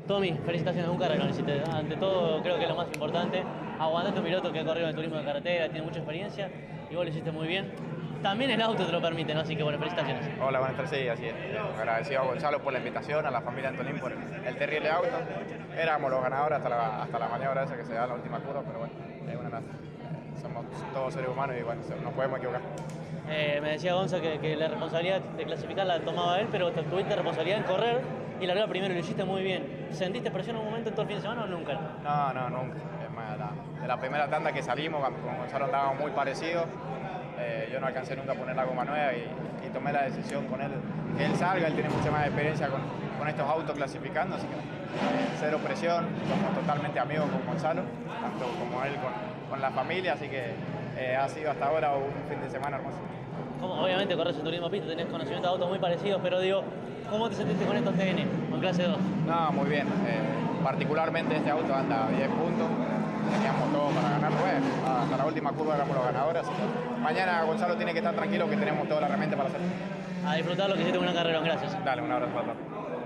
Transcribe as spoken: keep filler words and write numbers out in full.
Tommy, felicitaciones, un carrerón hiciste. Ante todo, creo que es lo más importante. Aguantate un piloto que ha corrido en el turismo de carretera, tiene mucha experiencia y vos lo hiciste muy bien. También el auto te lo permite, ¿no? Así que bueno, felicitaciones. Hola, buenas tardes, sí, así es. Agradecido a Gonzalo por la invitación, a la familia Antolín por el terrible auto. Éramos los ganadores hasta la, hasta la maniobra esa que se da en la última curva, pero bueno, es una lástima. Somos todos seres humanos y bueno, nos podemos equivocar. Eh, me decía Gonza que, que la responsabilidad de clasificar la tomaba él, pero tuviste responsabilidad en correr y largar primero y lo hiciste muy bien. ¿Sentiste presión en un momento en todo el fin de semana o nunca? No, no, nunca. Es más, la, de la primera tanda que salimos, con Gonzalo andábamos muy parecidos. Eh, yo no alcancé nunca a poner la goma nueva y, y tomé la decisión con él que él salga. Él tiene mucha más experiencia con, con estos autos clasificando, así que eh, cero presión. Somos totalmente amigos con Gonzalo, tanto como él con, con la familia, así que eh, ha sido hasta ahora un fin de semana hermoso. Como, obviamente corres en turismo pista, tenés conocimiento de autos muy parecidos, pero digo, ¿cómo te sentiste con estos T N con clase dos? No, muy bien. Eh, particularmente este auto anda a diez puntos. Teníamos todo para ganar, bueno, hasta la última curva éramos los ganadores. Así que mañana Gonzalo tiene que estar tranquilo que tenemos toda la herramienta para hacerlo. A disfrutar lo que hiciste con una carrera, gracias. Dale, un abrazo para todos.